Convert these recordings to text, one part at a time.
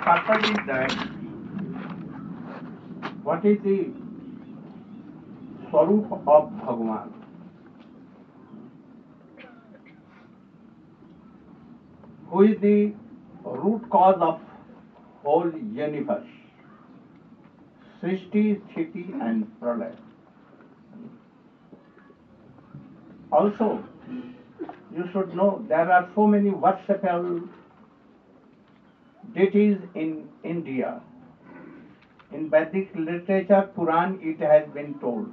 purpose is that what is the Swarup of Bhagavan? Who is the root cause of whole universe? Srishti, Sthiti and Pralaya. Also, you should know there are so many worshipable deities in India. In Vedic literature, Puran, it has been told.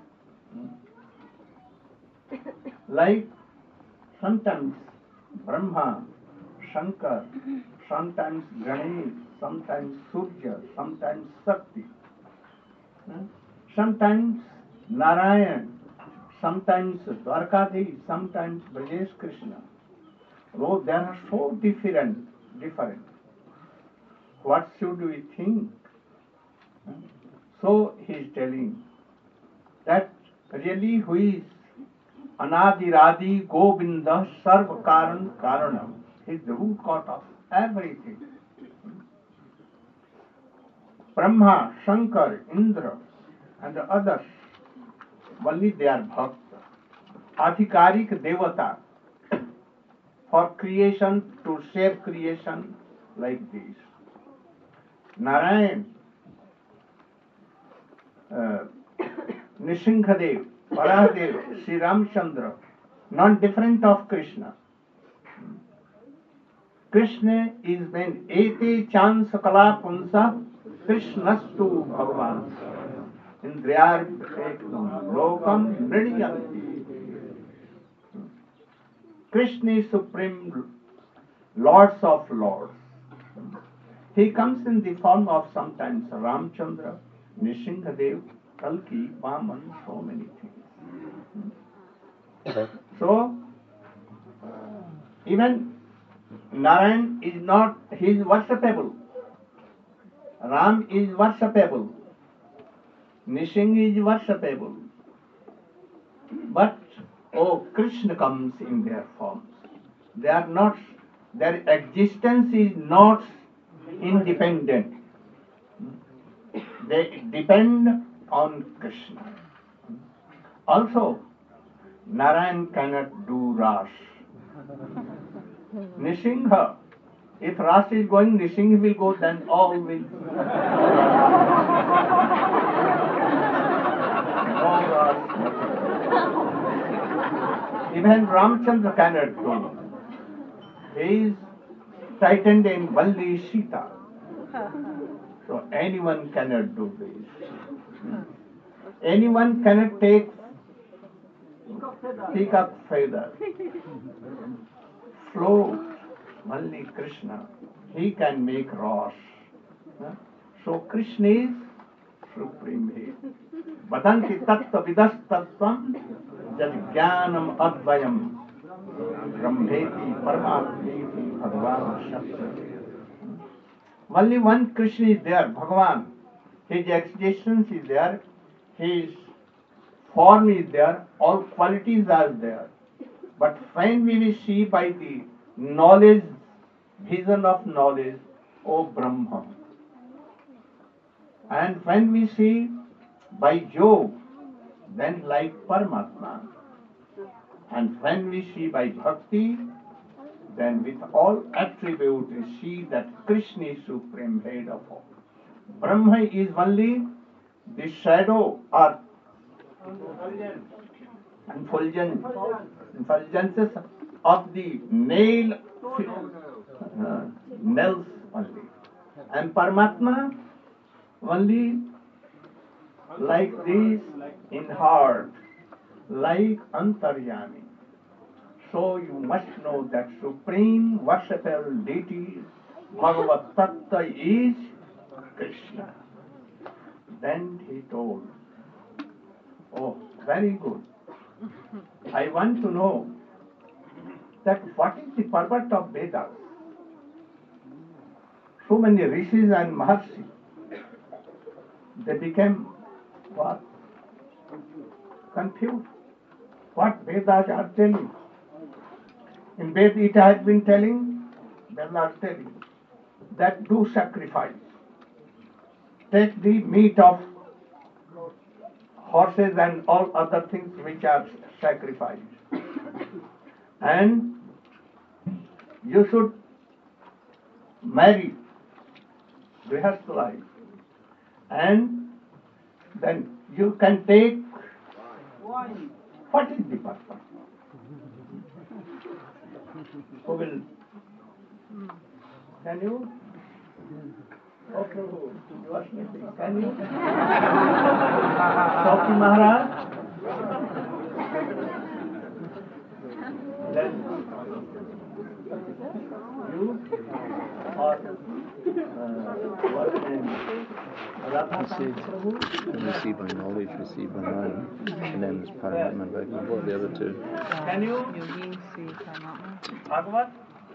Like sometimes Brahma, Shankar, sometimes Ganesh, sometimes Surya, sometimes Shakti, sometimes Narayan, sometimes Dwarkadhi, sometimes Brajesh Krishna. Though they are so different. What should we think? So he is telling that really who is Anadiradi Govinda Sarva Karan Karanam is the root cause of everything. Brahma, Shankar, Indra and the others, only they are bhakta. Adhikarik Devata for creation, to save creation like this. Narayan, Nishingadev, Varahadev, Sri Ramchandra, not different of Krishna. Krishna is when ete chan sakala punsa Krishnastu Bhagavan. Indriyar lokam mridyanti. Krishna is supreme lords of lords. He comes in the form of sometimes Ramchandra, Nishingadev, Kalki, Vaman, so many things. So, even Narayan is not, he is worshipable. Ram is worshipable. Nishinga is worshipable. But, oh, Krishna comes in their forms. They are not, their existence is not independent. They depend on Krishna. Also, Narayan cannot do Ras. Nishinga, if Ras is going, Nishinga will go, then all will. No Ras. Even Ramchandra cannot do. He is frightened in Valli Sita. So anyone cannot do this. Anyone cannot take peacock feather, float, only Krishna. He can make Ras. So Krishna is supreme He. Vadanti tattva vidas tattvam jad jnanam advayam brahmeti paramatmeti bhagavan shakti. Only one Krishna is there, Bhagavan. His existence is there, his form is there, all qualities are there. But when we will see by the knowledge, vision of knowledge, O Brahma. And when we see by Yoga, then like Paramatma. And when we see by Bhakti, then with all attributes we see that Krishna is supreme head of all. Brahma is only the shadow or effulgences of the nails only. And Paramatma only like this in heart, like Antaryami. So you must know that supreme worshipable deity, Bhagavat Tattva, is Krishna. Then he told, oh, very good. I want to know that what is the purpose of Vedas? So many rishis and maharshi, they became what? Confused. What Vedas are telling? In Ved it has been telling, Vedas are telling. that do sacrifice. Take the meat of horses and all other things which are sacrificed. And you should marry, grihastha life. And then you can take, what is the purpose? Who will, can you? Oh Prabhu, you are sleeping. Can you? Soki Maharaj? Then you or what name? Receive by knowledge, receive by mind, and then there's Paramatma, but what are the other two? Can you? Bhagavad?